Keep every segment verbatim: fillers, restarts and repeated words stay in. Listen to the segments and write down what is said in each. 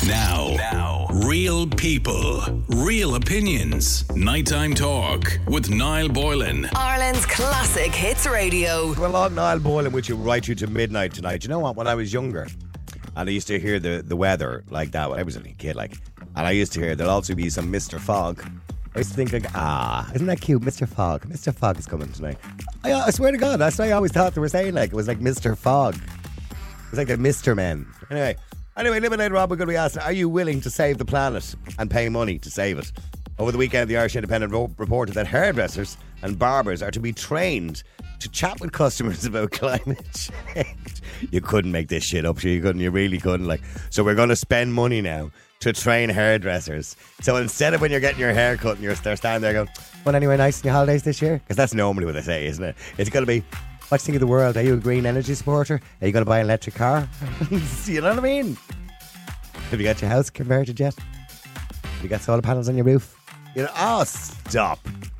Now, now, real people, real opinions. Nighttime talk with Niall Boylan. Ireland's classic hits radio. Well, on Niall Boylan with you right through to midnight tonight. You know what? When I was younger, and I used to hear the, the weather like that when I was a kid, like, and I used to hear there'll also be some Mister Fogg. I used to think like, ah, isn't that cute? Mister Fogg. Mister Fogg is coming tonight. I, I swear to God, that's what I always thought they were saying. Like, it was like Mister Fogg. It was like the Mister Men. Anyway. Anyway, a little bit later on, we're going to be asking, are you willing to save the planet and pay money to save it? Over the weekend, the Irish Independent ro- reported that hairdressers and barbers are to be trained to chat with customers about climate change. You couldn't make this shit up, you couldn't, you really couldn't. Like, so we're going to spend money now to train hairdressers. So instead of when you're getting your hair cut and you're they're standing there going, well, anyway, nice in your holidays this year? Because that's normally what they say, isn't it? It's going to be, what do you think of the world? Are you a green energy supporter? Are you going to buy an electric car? You know what I mean? Have you got your house converted yet? Have you got solar panels on your roof? You know, oh, stop.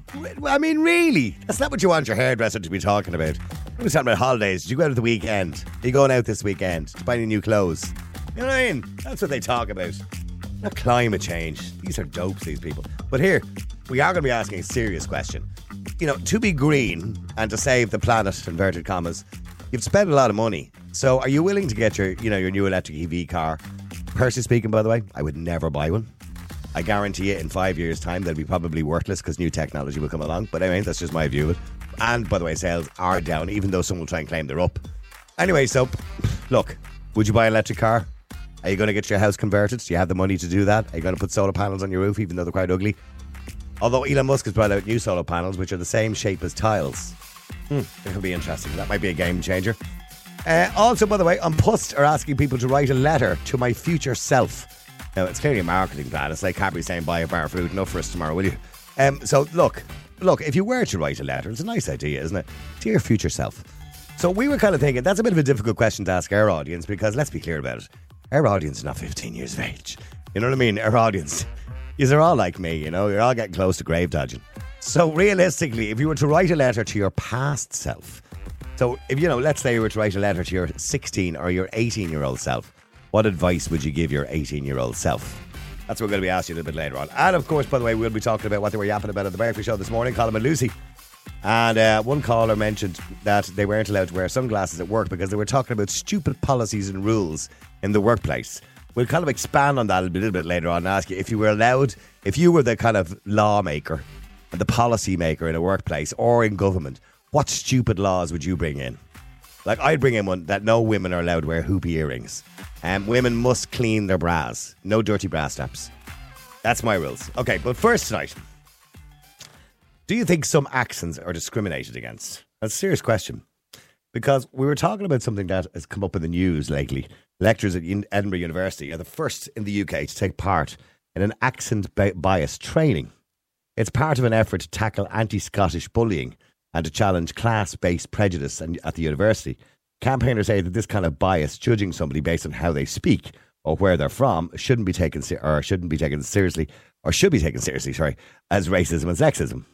I mean, really? That's not what you want your hairdresser to be talking about. We're talking about holidays. Did you go out at the weekend? Are you going out this weekend to buy any new clothes? You know what I mean? That's what they talk about. Not climate change. These are dopes, these people. But here, we are going to be asking a serious question. You know, to be green and to save the planet, inverted commas, you've spent a lot of money. So are you willing to get your, you know, your new electric E V car? Personally speaking, by the way, I would never buy one. I guarantee you in five years' time they'll be probably worthless because new technology will come along. But anyway, that's just my view of it. And by the way, sales are down, even though some will try and claim they're up. Anyway, so look, would you buy an electric car? Are you going to get your house converted? Do you have the money to do that? Are you going to put solar panels on your roof, even though they're quite ugly? Although Elon Musk has brought out new solar panels, which are the same shape as tiles. Hmm, that could be interesting. That might be a game changer. Uh, also, by the way, on Pust are asking people to write a letter to my future self. Now, it's clearly a marketing plan. It's like Cadbury saying, buy a bar of fruit enough for us tomorrow, will you? Um, so, look, look, if you were to write a letter, it's a nice idea, isn't it? To your future self. So we were kind of thinking, that's a bit of a difficult question to ask our audience, because let's be clear about it. Our audience is not fifteen years of age. You know what I mean? Our audience, you're all like me, you know? You're all getting close to grave dodging. So realistically, if you were to write a letter to your past self, so if, you know, let's say you were to write a letter to your sixteen or your eighteen-year-old self, what advice would you give your eighteen-year-old self? That's what we're going to be asking you a little bit later on. And of course, by the way, we'll be talking about what they were yapping about at the breakfast show this morning, Colin and Lucy. And uh, one caller mentioned that they weren't allowed to wear sunglasses at work because they were talking about stupid policies and rules in the workplace. We'll kind of expand on that a little bit later on and ask you if you were allowed, if you were the kind of lawmaker and the policy maker in a workplace or in government, what stupid laws would you bring in? Like, I'd bring in one that no women are allowed to wear hoopy earrings. Um, women must clean their bras. No dirty bra straps. That's my rules. Okay, but first tonight, do you think some accents are discriminated against? That's a serious question. Because we were talking about something that has come up in the news lately. Lecturers at Edinburgh University are the first in the U K to take part in an accent bias training. It's part of an effort to tackle anti-Scottish bullying and to challenge class-based prejudice at the university. Campaigners say that this kind of bias, judging somebody based on how they speak or where they're from, shouldn't be taken or shouldn't be taken seriously, or should be taken seriously, sorry, as racism and sexism.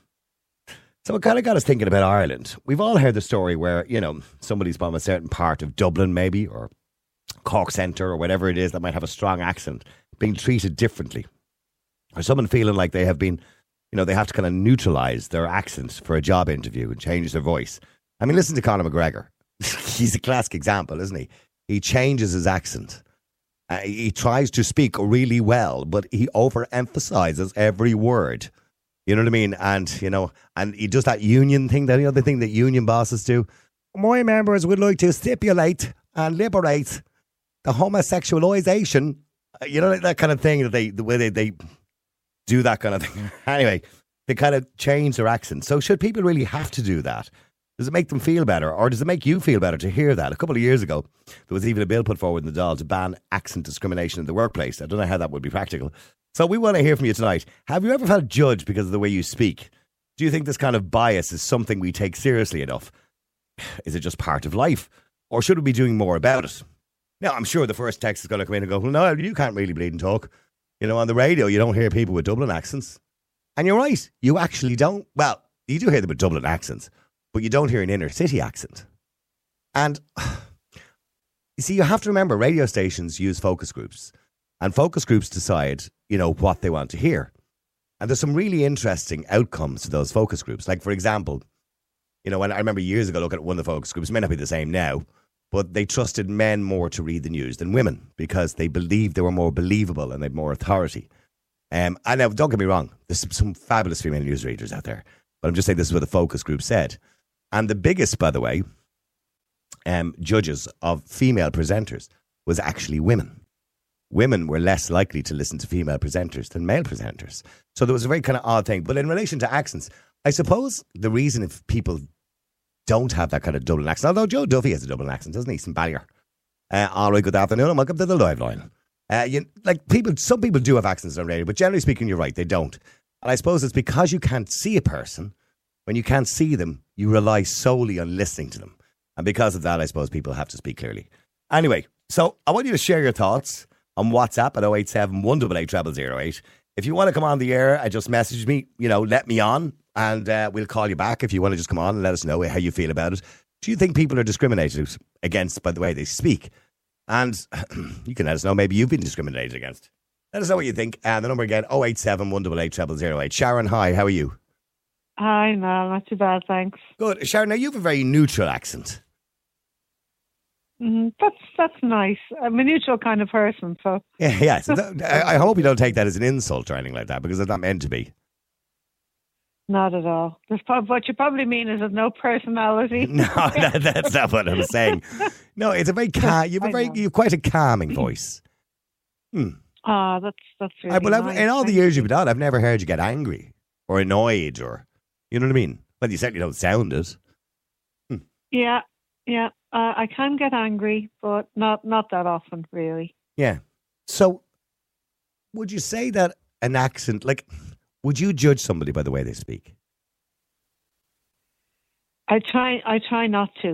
So it kind of got us thinking about Ireland. We've all heard the story where, you know, somebody's from a certain part of Dublin maybe, or Cork Centre or whatever it is that might have a strong accent, being treated differently. Or someone feeling like they have been, you know, they have to kind of neutralise their accent for a job interview and change their voice. I mean, listen to Conor McGregor. He's a classic example, isn't he? He changes his accent. Uh, he tries to speak really well, but he overemphasises every word. You know what I mean? And, you know, and he does that union thing, that, you know, the thing that union bosses do. My members would like to stipulate and liberate the homosexualisation, you know, that kind of thing, that they, the way they, they do that kind of thing. Anyway, they kind of change their accent. So should people really have to do that? Does it make them feel better, or does it make you feel better to hear that? A couple of years ago, there was even a bill put forward in the Dáil to ban accent discrimination in the workplace. I don't know how that would be practical. So we want to hear from you tonight. Have you ever felt judged because of the way you speak? Do you think this kind of bias is something we take seriously enough? Is it just part of life? Or should we be doing more about it? Now, I'm sure the first text is going to come in and go, well, no, you can't really bleed and talk. You know, on the radio, you don't hear people with Dublin accents. And you're right, you actually don't. Well, you do hear them with Dublin accents, but you don't hear an inner city accent. And you see, you have to remember, radio stations use focus groups. And focus groups decide, you know, what they want to hear. And there's some really interesting outcomes to those focus groups. Like, for example, you know, when I remember years ago looking at one of the focus groups, it may not be the same now, but they trusted men more to read the news than women because they believed they were more believable and they had more authority. Um, and now, don't get me wrong, there's some, some fabulous female newsreaders out there, but I'm just saying this is what the focus group said. And the biggest, by the way, um, judges of female presenters was actually women. Women were less likely to listen to female presenters than male presenters. So there was a very kind of odd thing. But in relation to accents, I suppose the reason if people don't have that kind of Dublin accent, although Joe Duffy has a Dublin accent, doesn't he? He's from Ballier. Uh, all right, good afternoon and welcome to the live line. Uh, you, like people, some people do have accents on radio, but generally speaking, you're right, they don't. And I suppose it's because you can't see a person. When you can't see them, you rely solely on listening to them. And because of that, I suppose people have to speak clearly. Anyway, so I want you to share your thoughts on WhatsApp at oh eight seven, one eight eight, zero zero zero eight. If you want to come on the air, I just message me, you know, let me on, and uh, we'll call you back if you want to just come on and let us know how you feel about it. Do you think people are discriminated against by the way they speak? And you can let us know, maybe you've been discriminated against. Let us know what you think. And the number again, oh eight seven, one eight eight, zero zero zero eight. Sharon, hi, how are you? Hi, no, not too bad, thanks. Good. Sharon, now you have a very neutral accent. Mm, that's that's nice. I'm a neutral kind of person, so. Yeah, yeah. So that, I, I hope you don't take that as an insult or anything like that, because it's not meant to be. Not at all. There's probably, what you probably mean is there's no personality. No, that, that's not what I'm saying. No, it's a very calm. You have a very, you have quite a calming voice. Hmm. Ah, that's that's really I, well, I've, nice. in all the Thank years you. you've been on, I've never heard you get angry or annoyed or, you know what I mean? Well, you certainly don't sound it. Yeah, yeah. Uh, I can get angry, but not not that often, really. Yeah. So, would you say that an accent, like, would you judge somebody by the way they speak? I try. I try not to.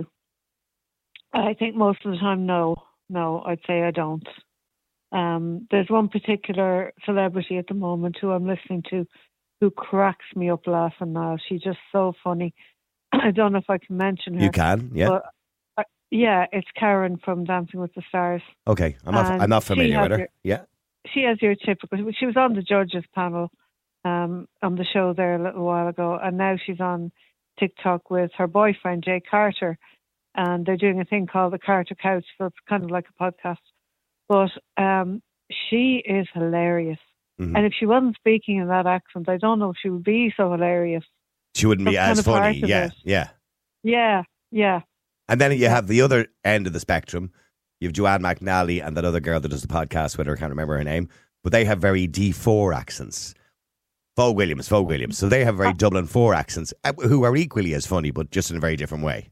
I think most of the time, no, no. I'd say I don't. Um, there's one particular celebrity at the moment who I'm listening to, who cracks me up laughing now. She's just so funny. I don't know if I can mention her. You can, yeah. But, uh, yeah, it's Karen from Dancing with the Stars. Okay, I'm not. And I'm not she familiar with has her. your- Yeah. She has your typical. She was on the judges panel um, on the show there a little while ago, and now she's on TikTok with her boyfriend Jay Carter, and they're doing a thing called the Carter Couch, for kind of like a podcast. But um, she is hilarious, Mhm. and if she wasn't speaking in that accent, I don't know if she would be so hilarious. She wouldn't be That's as kind of part funny. of Yeah, it. yeah. Yeah, yeah. And then you have the other end of the spectrum. You have Joanne McNally and that other girl that does the podcast with her. I can't remember her name. But they have very D four accents. Vogue Williams, Vogue Williams. So they have very Dublin four accents, uh, who are equally as funny, but just in a very different way.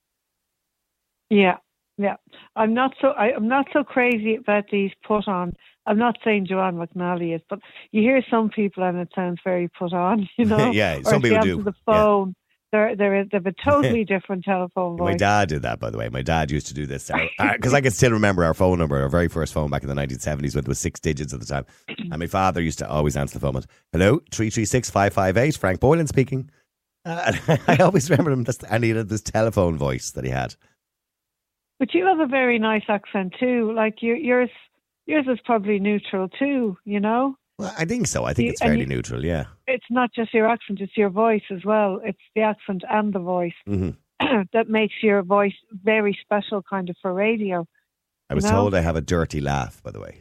Yeah, yeah. I'm not so I, I'm not so crazy about these put on. I'm not saying Joanne McNally is, but you hear some people and it sounds very put on, you know. Yeah, or some if they people answer do. the phone, they're they're they have a totally different telephone My voice. dad did that, by the way. My dad used to do this. Because I can still remember our phone number, our very first phone back in the nineteen seventies, when it was six digits at the time. And my father used to always answer the phone with, hello, three three six, five five eight, Frank Boylan speaking. Uh, and I always remember him, this, and he had this telephone voice that he had. But you have a very nice accent too. Like you, yours, yours is probably neutral too. You know, Well, I think so. I think You- it's and fairly you- neutral, yeah. it's not just your accent; it's your voice as well. It's the accent and the voice hmm that makes your voice very special, kind of for radio. I was No. told I have a dirty laugh, by the way.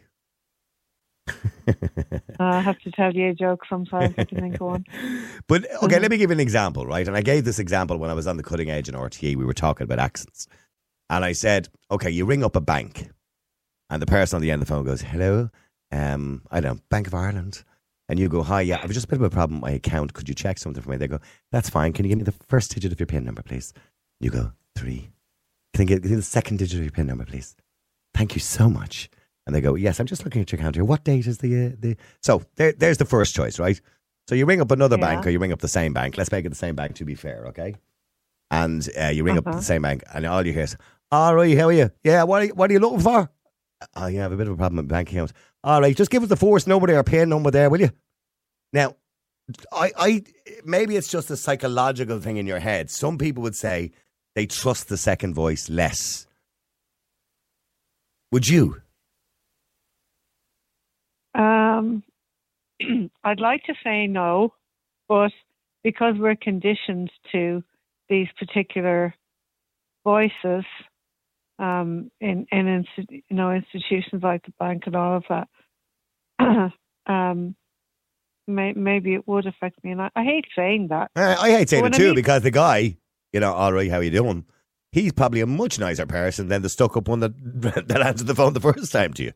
Uh, I have to tell you a joke sometimes. I can think on. But, okay, Mhm. let me give you an example, right? And I gave this example when I was on the cutting edge in R T E. We were talking about accents. And I said, okay, you ring up a bank. And the person on the end of the phone goes, hello, um, I don't know, Bank of Ireland. And you go, hi, yeah, I've just a bit of a problem with my account. Could you check something for me? They go, that's fine. Can you give me the first digit of your PIN number, please? You go, three. Can I get give me the second digit of your PIN number, please? Thank you so much. And they go, yes, I'm just looking at your account here. What date is the... Uh, the... So there, there's the first choice, right? So you ring up another Yeah. bank or you ring up the same bank. Let's make it the same bank to be fair, okay? And uh, you ring up Uh-huh. the same bank and all you hear is, all right, how are you? Yeah, what are you, what are you looking for? Oh, yeah, I have a bit of a problem with my bank account. All right, just give us the force number there, PIN number there, will you? Now, I, I maybe it's just a psychological thing in your head. Some people would say they trust the second voice less. Would you? Um, I'd like to say no, but because we're conditioned to these particular voices um, in in insti- you know institutions like the bank and all of that, um, may, maybe it would affect me. And I, I hate saying that. Uh, I hate saying But it when I too mean- because the guy, you know, all right, how you doing? He's probably a much nicer person than the stuck-up one that that answered the phone the first time to you.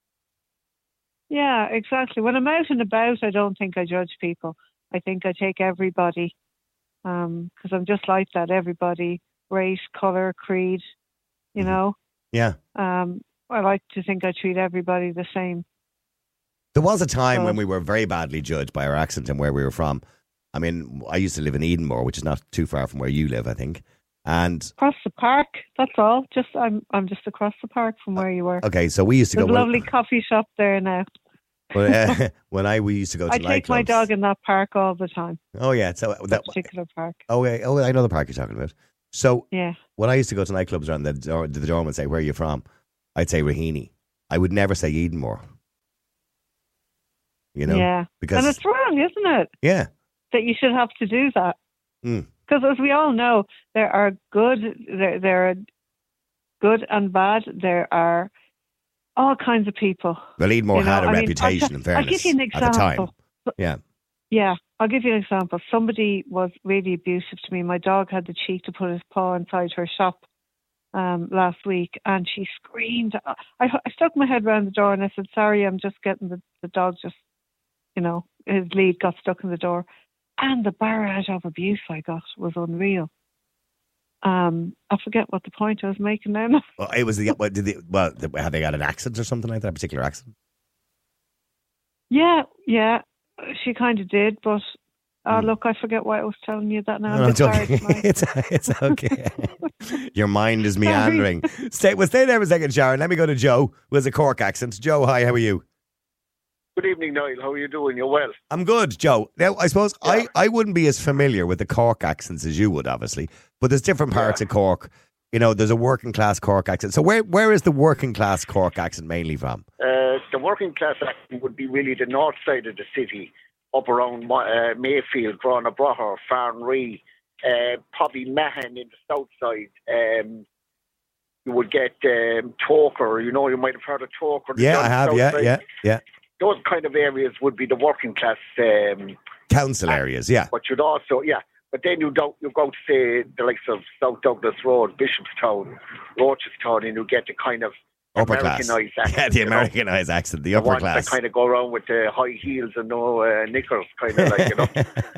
Yeah, exactly. When I'm out and about, I don't think I judge people. I think I take everybody, because um, I'm just like that. Everybody, race, colour, creed, you know. Yeah. Um, I like to think I treat everybody the same. There was a time So- when we were very badly judged by our accent and where we were from. I mean, I used to live in Edenmore, which is not too far from where you live, I think. And Across the park, that's all. Just I'm I'm just across the park from where you were. okay, so we used to There's go. a lovely coffee shop there now. When, uh, when I we used to go to I take my nightclubs. dog in that park all the time. Oh yeah, so that. That particular park. Oh yeah, oh I know the park you're talking about. So Yeah. when I used to go to nightclubs around the door, the doorman would say, "Where are you from?" I'd say Raheny. I would never say Edenmore. You know, Yeah. because And it's wrong, isn't it? yeah, That you should have to do that. Mm. Because as we all know, there are good, there, there are good and bad. There are all kinds of people. well, Edenmore You know, had a I mean, reputation. I'll t- in fairness, I'll give you an at the time, example. yeah. Yeah, I'll give you an example. Somebody was really abusive to me. My dog had the cheek to put his paw inside her shop um, last week, and she screamed. I, I stuck my head around the door and I said, "Sorry, I'm just getting the, the dog just, you know, his lead got stuck in the door." And the barrage of abuse I got was unreal. Um, I forget what the point I was making now. Well, it was the what did they, well, have they got an accent or something like that? A particular accent? Yeah, yeah, she kind of did, but uh, Hmm. look, I forget why I was telling you that now. No, I'm it's a bit okay. tired tonight. it's it's okay. Your mind is meandering. Stay, well, stay there for a second, Sharon. Let me go to Joe, who has a Cork accent. Joe, hi, how are you? Good evening, Niall. How are you doing? You're well. I'm good, Joe. Now, I suppose Yeah. I, I wouldn't be as familiar with the Cork accents as you would, obviously, but there's different parts Yeah. of Cork. You know, there's a working class Cork accent. So where where is the working class Cork accent mainly from? Uh, the working class accent would be really the north side of the city, up around uh, Mayfield, Granabrother, Farnree, uh, probably Mahon in the south side. Um, you would get um, Toker. You know, you might have heard of Toker. Yeah, I have. south Yeah, side. yeah, yeah. Those kind of areas would be the working class. Um, Council areas, yeah. but you'd also, yeah. But then you don't, you go to say the likes of South Douglas Road, Bishopstown, Rochestown, and you get the kind of Upper class. Americanised accent. Yeah, the you know? Americanized accent, the The upper ones class. that kind of go around with the high heels and no uh, knickers, kind of like, you know.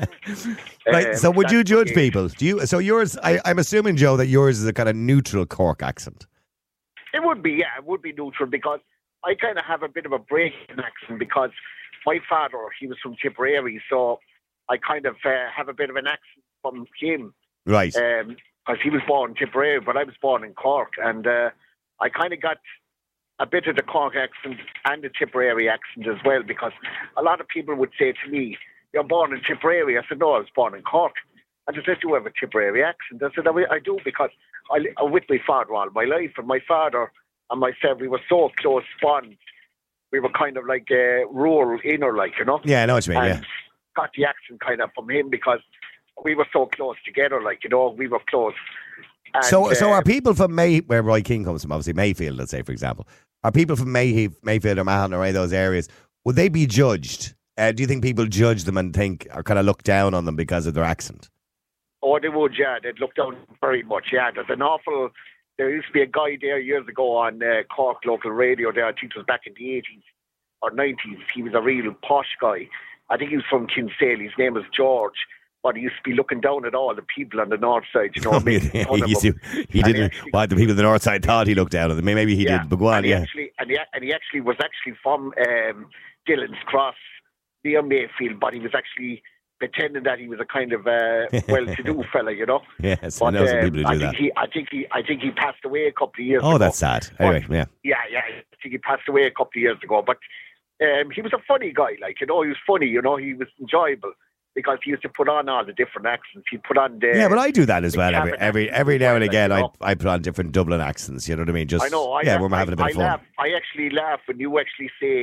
Right, Um, so would you that's judge the- people? Do you? So yours, I, I'm assuming, Joe, that yours is a kind of neutral Cork accent. It would be, yeah, it would be neutral because I kind of have a bit of a breaking accent because my father, he was from Tipperary, so I kind of uh, have a bit of an accent from him. Right. Because he was born in Tipperary, but I was born in Cork, and uh, I kind of got a bit of the Cork accent and the Tipperary accent as well, because a lot of people would say to me, "You're born in Tipperary." I said, "No, I was born in Cork." And they said, "Do you have a Tipperary accent?" I said, "I do, because I, I'm with my father all my life, and my father and myself, we were so close bond. We were kind of like uh, rural inner, like, you know." Yeah, I know what you mean, and yeah. got the accent kind of from him because we were so close together, like, you know, we were close. And, So, so uh, are people from May, where Roy King comes from, obviously Mayfield, let's say, for example, are people from May, Mayfield or Mahon or any of those areas, would they be judged? Uh, do you think people judge them and think, or kind of look down on them because of their accent? Oh, they would, yeah. They'd look down very much, yeah. There's an awful... There used to be a guy there years ago on uh, Cork local radio there. I think it was back in the eighties or nineties. He was a real posh guy. I think he was from Kinsale. His name was George. But he used to be looking down at all the people on the north side, you know. Oh, he, making fun of used to- them. he And didn't. actually- Well, the people on the north side thought he looked down on them. Maybe he yeah. did, but go on, and he yeah. Actually, and, he, and he actually was actually from um, Dillon's Cross, near Mayfield, but he was actually pretending that he was a kind of uh, well-to-do fella, you know. Yes, I But know some um, people who I do think that. he, I think he, I think he passed away a couple of years ago. Oh, that's sad. Anyway, yeah. Yeah, yeah. I think he passed away a couple of years ago. But um, he was a funny guy, like, you know, he was funny, you know, he was enjoyable because he used to put on all the different accents. He'd put on the... Yeah, but I do that as the well. Every Cavan every accent every as now well, and like, again, you I know. I put on different Dublin accents. You know what I mean? Just I know. I yeah, laugh, we're having a bit I, of fun. I laugh. I actually laugh when you actually say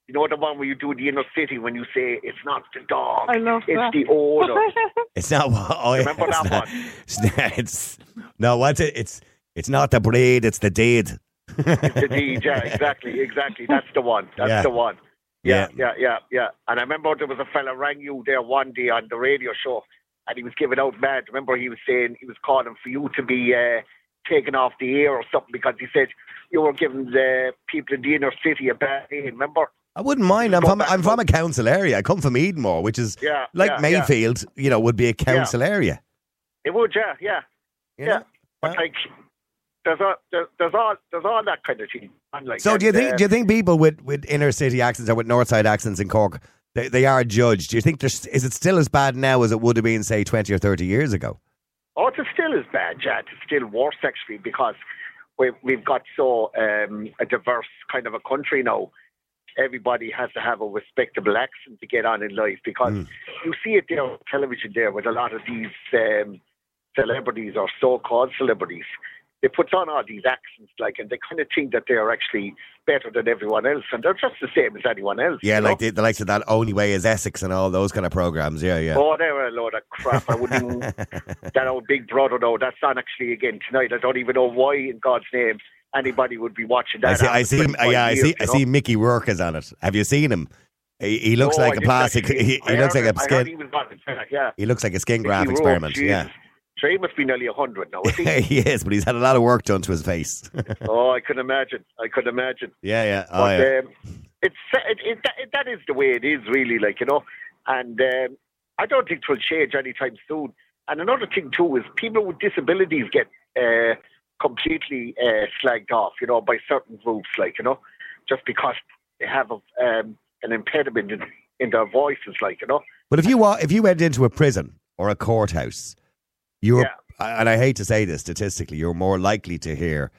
You know the one where you do the inner city when you say it's not the dog, I love it's that. the owner. It's not. Oh, yeah, Remember it's that not, one? It's, not- it's no. What's it? It's it's not the breed. It's the deed. It's the deed, yeah, exactly, exactly. That's the one. That's Yeah. the one. Yeah, Yeah. yeah, yeah, yeah. And I remember there was a fella rang you there one day on the radio show, and he was giving out mad. Remember, he was saying he was calling for you to be uh, taken off the air or something because he said you were giving the people in the inner city a bad name. Remember? I wouldn't mind. I'm Go from back I'm to- from a council area. I come from Edenmore, which is Yeah, like yeah, Mayfield. You know, would be a council area. It would, yeah, yeah, you yeah. know? But like, there's a, there, there's all there's all that kind of thing. And like, So do you and, think uh, do you think people with, with inner city accents or with north side accents in Cork they, they are judged? Do you think there's is it still as bad now as it would have been say twenty or thirty years ago? Oh, it's still as bad, yeah. It's still worse, actually, because we've, we've got so um, a diverse kind of a country now. Everybody has to have a respectable accent to get on in life because Mm. you see it there on television there with a lot of these um, celebrities or so-called celebrities. They put on all these accents, like, and they kind of think that they're actually better than everyone else, and they're just the same as anyone else. Yeah, you like know? the, the likes of that Only Way is Essex and all those kind of programs. Yeah, yeah. Oh, they're a load of crap. I wouldn't even, that old Big Brother, though, that's on actually again tonight. I don't even know why, in God's name, anybody would be watching that. I see. I after see. twenty-five Yeah, I years, see. you I know? see. Mickey Rourke is on it. Have you seen him? He, he looks No, I like a didn't plastic. actually. He, I he looks heard like a it. I heard he skin. was on it, yeah. He looks like a skin Mickey graft Rourke, experiment. Jesus. Yeah, Sure, he must be nearly a hundred now, is he? he is, but he's had a lot of work done to his face. Oh, I could imagine. I could imagine. yeah, yeah. Oh, But yeah. um, it's it, it, that, it, that is the way it is, really. Like you know, and um, I don't think it will change anytime soon. And another thing too is people with disabilities get uh, completely uh, slagged off, you know, by certain groups, like you know, just because they have a, um, an impediment in, in their voices, like you know. But if you wa- if you went into a prison or a courthouse, you're and I hate to say this statistically, you're more likely to hear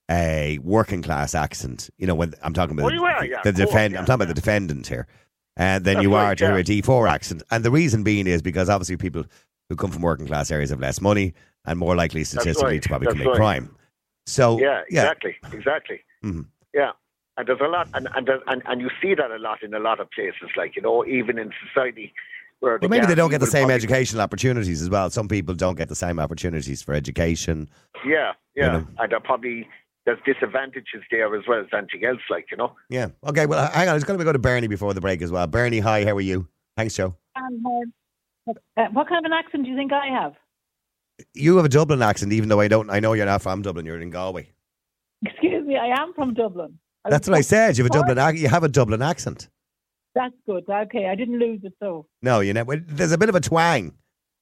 a working class accent. You know, when I'm talking about Oh, you are, yeah, the of course, defend, yeah, I'm talking yeah. about the defendant here, and then That's you are right, to hear yeah. a D four accent. And the reason being is because obviously people who come from working class areas have less money and more likely statistically right, to probably that's commit right. crime. So Yeah, exactly, exactly. Mhm. Yeah, and there's a lot, and and, there's- and and you see that a lot in a lot of places, like you know, even in society, where But maybe they don't get the will same probably- educational opportunities as well. Some people don't get the same opportunities for education. Yeah, yeah, You know. and there probably there's disadvantages there as well as anything else, like you know. Yeah. Okay. Well, hang on. I was going to go to Bernie before the break as well. Bernie, hi. How are you? Thanks, Joe. Um, uh, what kind of an accent do you think I have? You have a Dublin accent, even though I don't. I know you're not from Dublin. You're in Galway. Excuse me, I am from Dublin. I That's was what I said. You have a born- Dublin. ac- You have a Dublin accent. That's good. Okay, I didn't lose it though. No, you know. There's a bit of a twang.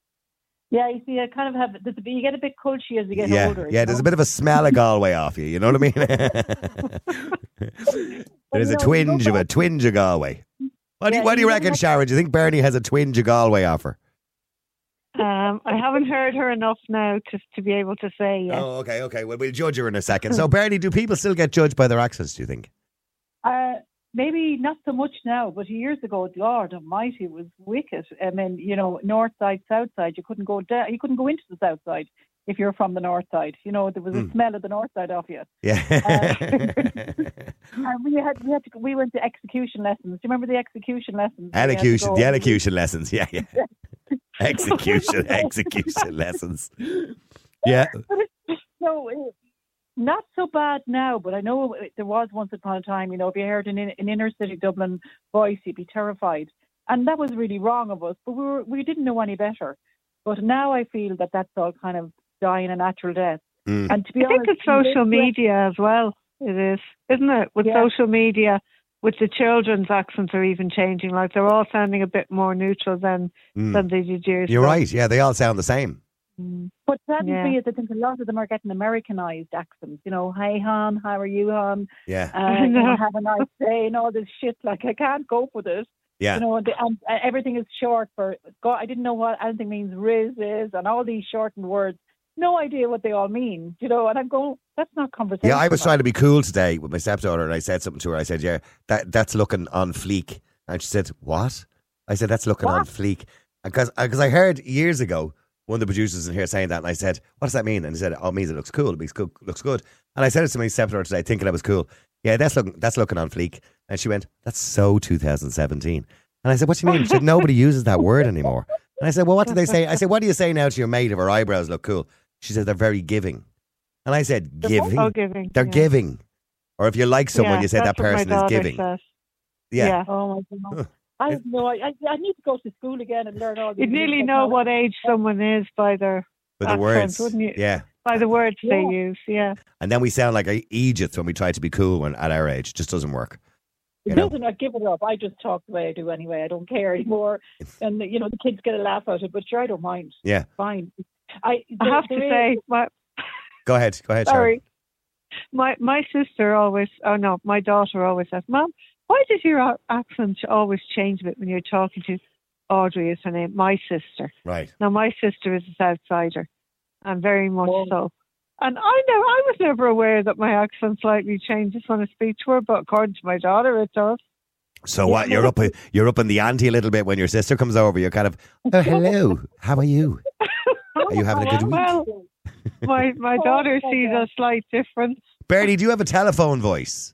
Yeah, you see, I kind of have. there's a bit- You get a bit culchy as you get Yeah. older. Yeah. you There's know? a bit of a smell of Galway off you. You know what I mean? There's a you know, twinge you of go a twinge of Galway. What do you, Yeah, what do you you reckon, know- Sharon? Do you think Bernie has a twinge of Galway off her? Um, I haven't heard her enough now to to be able to say yes. Oh, okay, okay. Well, we'll judge her in a second. So, Bernie, do people still get judged by their accents, do you think? Uh, maybe not so much now, but years ago, Lord Almighty, it was wicked. I mean, you know, north side, south side, you couldn't go down, you couldn't go into the south side if you're from the north side. You know, there was a Mm. smell of the north side off you. Yeah. And we had, we had to, we went to execution lessons. Do you remember the execution lessons? We had to Elocution, go- the elocution lessons. Yeah, yeah. Execution, execution lessons. Yeah. But it's, no, it- not so bad now, but I know it- there was once upon a time, you know, if you heard an, in- an inner city Dublin voice, you'd be terrified. And that was really wrong of us, but we were, we didn't know any better. But now I feel that that's all kind of dying a natural death. Mm. And to be I think honest, it's social media as well. It is, isn't it? With Yeah. social media, with the children's accents are even changing. Like they're all sounding a bit more neutral than Mm. than they did years You're ago. right. Yeah, they all sound the same. Mm. But sadly, Yeah. is I think a lot of them are getting Americanized accents. You know, hey, Han, how are you, Han? Yeah. Uh, you know, have a nice day and all this shit. Like, I can't cope with it. Yeah. You know, and, and uh, everything is short for, God, I didn't know what anything means, Riz is, and all these shortened words. No idea what they all mean, you know, and I'm going, that's not conversation. Yeah, I was trying to be cool today with my stepdaughter and I said something to her. I said, yeah, that that's looking on fleek. And she said, what? I said, that's looking on What? fleek. Because because I heard years ago one of the producers in here saying that and I said, what does that mean? And he said, oh, it means it looks cool. It means good, looks good. And I said it to my stepdaughter today thinking I was cool. Yeah, that's looking, that's looking on fleek. And she went, that's so two thousand seventeen. And I said, what do you mean? She said, nobody uses that word anymore. And I said, well, what do they say? I said, what do you say now to your mate if her eyebrows look cool? She said, they're very giving. And I said, giving? Oh, giving. They're yeah. giving. Or if you like someone, Yeah, you say that that's what my person is daughter giving. says. Yeah. Yeah. Oh my God. I have no. I, I need to go to school again and learn all these. You'd new nearly know technologies. what age someone is by their With the accent, words. wouldn't you? Yeah. By the words Yeah. they use, yeah. And then we sound like Egypt when we try to be cool when at our age. It just doesn't work. It You know? doesn't. I give it up. I just talk the way I do anyway. I don't care anymore. And you know the kids get a laugh out of it, but sure, I don't mind. Yeah. Fine. I. I there- have to there is- say, my, Go ahead. Go ahead, Sharon. sorry, my my sister always, oh no, my daughter always says, Mom, why does your a- accent always change a bit when you're talking to Audrey, is her name, my sister. Right. Now, my sister is a Southsider, and very much Oh. so. And I never, I was never aware that my accent slightly changes when I speak to her, but according to my daughter, it does. So what? You're up. You're up in the ante a little bit when your sister comes over. You're kind of, oh hello, how are you? Are you having a good week? Well, my my Oh, daughter my sees God. a slight difference. Bernie, do you have a telephone voice?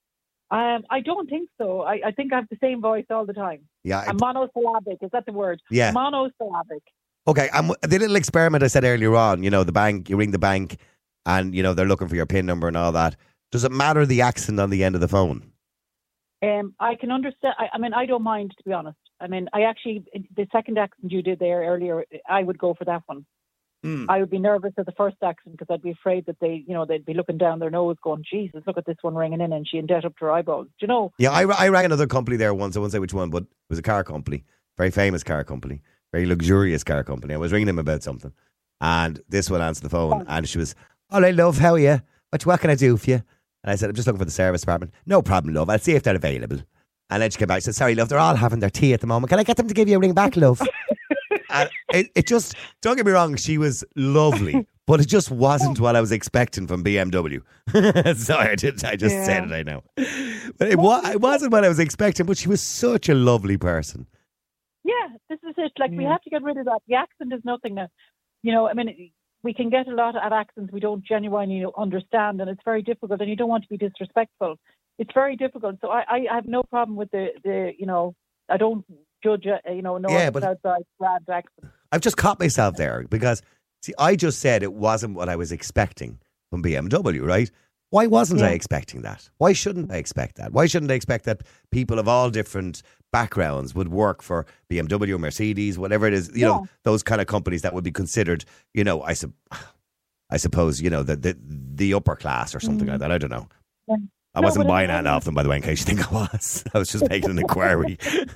Um, I don't think so. I, I think I have the same voice all the time. Yeah. I- I'm monosyllabic. Is that the word? Yeah. Monosyllabic. Okay. Um, the little experiment I said earlier on. You know, the bank. You ring the bank, and you know they're looking for your PIN number and all that. Does it matter the accent on the end of the phone? Um, I can understand. I, I mean, I don't mind, to be honest. I mean, I actually, the second accent you did there earlier, I would go for that one. Mm. I would be nervous at the first accent because I'd be afraid that they, you know, they'd be looking down their nose going, Jesus, look at this one ringing in and she indent up to her eyeballs. Do you know? Yeah, I, I rang another company there once. I won't say which one, but it was a car company, very famous car company, very luxurious car company. I was ringing them about something, and this one answered the phone, and she was, "All right, love, how are you? What, what can I do for you?" And I said, "I'm just looking for the service department." "No problem, love. I'll see if they're available." And then she came back and said, "Sorry, love, they're all having their tea at the moment. Can I get them to give you a ring back, love?" And it, it just, don't get me wrong, she was lovely, but it just wasn't what I was expecting from B M W. Sorry, I, did, I just Yeah. said it, I know. But it, wa- it wasn't what I was expecting, but she was such a lovely person. Yeah, this is it. Like, we Yeah. have to get rid of that. The accent is nothing now. You know, I mean, we can get a lot at accents we don't genuinely understand, and it's very difficult, and you don't want to be disrespectful. It's very difficult. So I, I have no problem with the, the you know, I don't judge, uh, you know, north, Yeah, but- south side, bad accent. I've just caught myself there because, see, I just said it wasn't what I was expecting from B M W, right? Why wasn't I Yeah. expecting that? Why shouldn't I expect that? Why shouldn't I expect that people of all different backgrounds would work for B M W, Mercedes, whatever it is, you know, Yeah. those kind of companies that would be considered, you know, I, sup- I suppose, you know, the, the, the upper class or something like that. I don't know. Yeah. I No, wasn't but buying I- that off them, by the way, in case you think I was. I was just making an inquiry.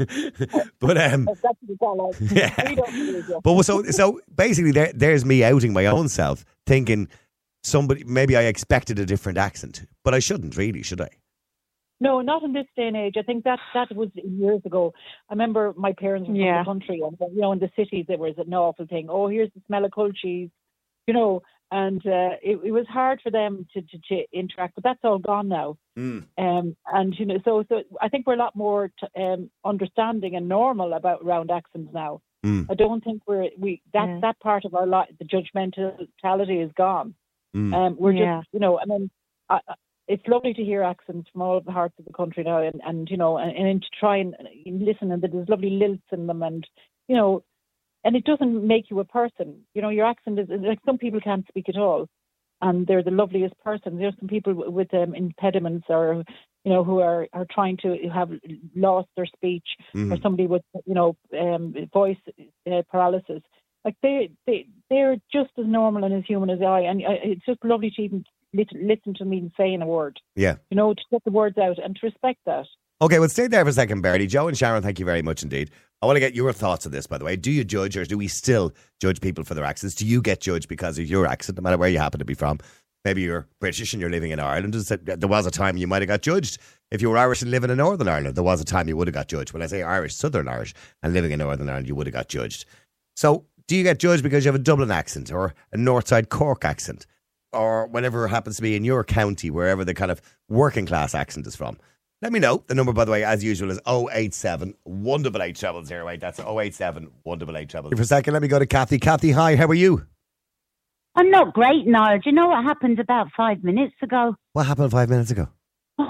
But, um, That's what it's all like. Yeah. We don't believe you. But so so basically, there, there's me outing my own self, thinking somebody maybe I expected a different accent, but I shouldn't really, should I? No, not in this day and age. I think that that was years ago. I remember my parents were Yeah. from the country, and you know, in the cities there was an awful thing. Oh, here's the smell of cold cheese, you know, and uh, it, it was hard for them to, to, to interact. But that's all gone now. Mm. Um, and you know, so so I think we're a lot more t- um, understanding and normal about round accents now. Mm. I don't think we're we that Yeah. that part of our life, the judgmentality is gone. Mm. Um, we're Yeah. just, you know, I mean, I, I- it's lovely to hear accents from all of the parts of the country now, and, and you know, and, and to try and listen, and there's lovely lilts in them, and you know, and it doesn't make you a person. You know, your accent is like some people can't speak at all, and they're the loveliest persons. There's some people with um, impediments, or you know, who are, are trying to have lost their speech, Mm. or somebody with you know um, voice uh, paralysis. Like they they they're just as normal and as human as I, and I, it's just lovely to even listen, listen to me saying a word. Yeah. You know, to get the words out and to respect that. Okay, well, stay there for a second, Bertie. Joe and Sharon, thank you very much indeed. I want to get your thoughts on this, by the way. Do you judge, or do we still judge people for their accents? Do you get judged because of your accent, no matter where you happen to be from? Maybe you're British and you're living in Ireland. There was a time you might have got judged. If you were Irish and living in Northern Ireland, there was a time you would have got judged. When I say Irish, Southern Irish, and living in Northern Ireland, you would have got judged. So, do you get judged because you have a Dublin accent or a Northside Cork accent, or whatever it happens to be in your county, wherever the kind of working class accent is from? Let me know. The number, by the way, as usual, is oh eight seven, one eight eight, zero zero eight. That's oh eight seven, one eight eight, zero zero eight. For a second, let me go to Kathy. Kathy, hi, how are you? I'm not great, Niall. Do you know what happened about five minutes ago? What happened five minutes ago? Oh, the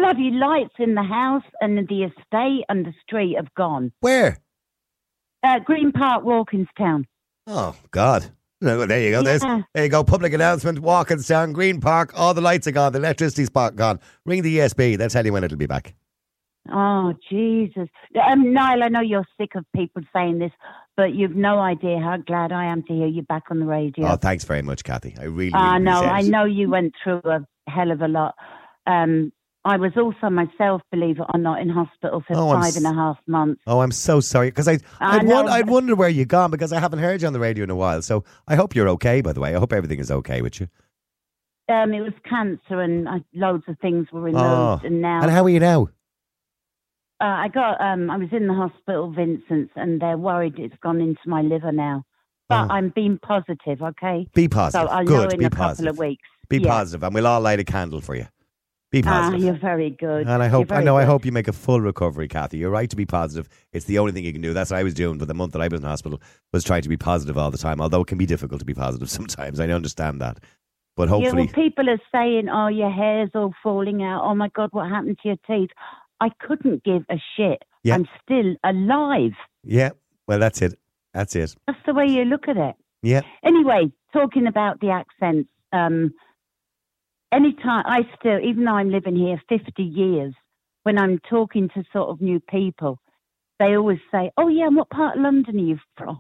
bloody lights in the house and the estate and the street have gone. Where? Uh, Green Park, Walkinstown. Oh, God. No, there you go. There's, Yeah. there you go. Public announcement. Walkinstown, Green Park. All the lights are gone. The electricity's pot gone. Ring the E S B. They'll tell you when it'll be back. Oh, Jesus. Um, Niall, I know you're sick of people saying this, but you've no idea how glad I am to hear you back on the radio. Oh, thanks very much, Kathy. I really, really I know. appreciate I it. know you went through a hell of a lot. Um, I was also myself, believe it or not, in hospital for Oh, I'm five s- and a half months. Oh, I'm so sorry. Because I'd, I I'd, know, won- I'd but- wonder where you'd gone because I haven't heard you on the radio in a while. So I hope you're okay, by the way. I hope everything is okay with you. Um, it was cancer and uh, loads of things were removed. Oh. And now And how are you now? uh, I got, um, I was in the hospital, Vincent's, and they're worried it's gone into my liver now. But Oh. I'm being positive, okay? Be positive. So I'll Good. know in Be a positive. couple of weeks. Be Yeah. positive, and we'll all light a candle for you. Be Ah, positive. you're very good. And I You're hope, I very know, I good. hope you make a full recovery, Kathy. You're right to be positive. It's the only thing you can do. That's what I was doing for the month that I was in hospital, was trying to be positive all the time, although it can be difficult to be positive sometimes. I understand that. But Yeah, hopefully, well, people are saying, oh, your hair's all falling out. Oh, my God, what happened to your teeth? I couldn't give a shit. Yeah. I'm still alive. yeah, well, that's it. That's it. That's the way you look at it. Yeah. Anyway, talking about the accents, um, anytime I still, even though I'm living here fifty years, when I'm talking to sort of new people, they always say, oh, yeah, and what part of London are you from?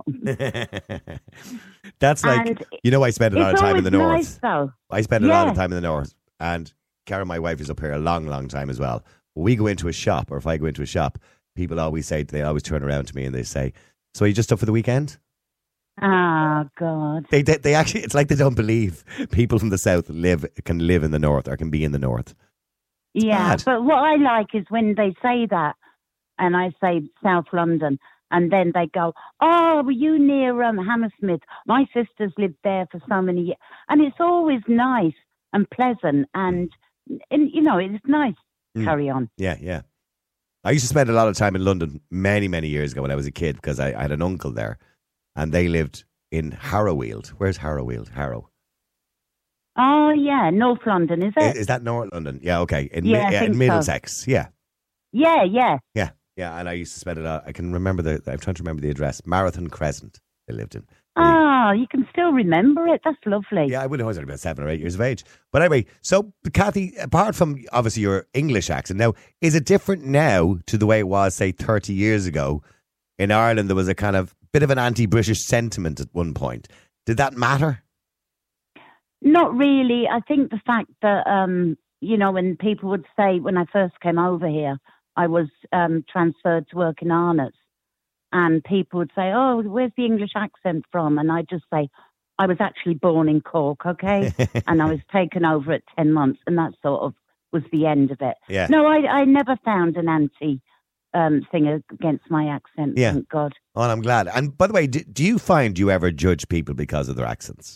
That's like, And you know, I spend a lot of It's time in always the north. nice, though. I spend a lot of Yeah. time in the north, and Karen, my wife, is up here a long, long time as well. When we go into a shop, or if I go into a shop, people always say, they always turn around to me and they say, so are you just up for the weekend? Oh, God. They, they, they actually, it's like they don't believe people from the south live, can live in the north or can be in the north. Yeah, bad. but what I like is when they say that, and I say South London, and then they go, oh, were you near um, Hammersmith? My sister's lived there for so many years. And it's always nice and pleasant, and, and you know, it's nice. Mm. Carry on. Yeah, yeah. I used to spend a lot of time in London many, many years ago when I was a kid because I, I had an uncle there, and they lived in Harrowweald. Where's Harrowweald? Harrow. Oh, yeah, North London, is Is, it? is that North London? Yeah, okay. In, Yeah, I Mi- yeah, in think so. Middlesex. Yeah, Yeah, yeah. yeah, yeah. And I used to spend it. I can remember the. I'm trying to remember the address. Marathon Crescent. They lived in. Oh, you can still remember it. That's lovely. Yeah, I would have always only about seven or eight years of age. But anyway, so Kathy, apart from obviously your English accent, now is it different now to the way it was, say, thirty years ago? In Ireland, there was a kind of bit of an anti-British sentiment at one point. Did that matter? Not really. I think the fact that, um, you know, when people would say, when I first came over here, I was um, transferred to work in Arnott's, and people would say, oh, where's the English accent from? And I'd just say, I was actually born in Cork, okay? And I was taken over at ten months, and that sort of was the end of it. Yeah. No, I, I never found an anti um, thing against my accent, Yeah. thank God. Oh, I'm glad. And by the way, do, do you find you ever judge people because of their accents?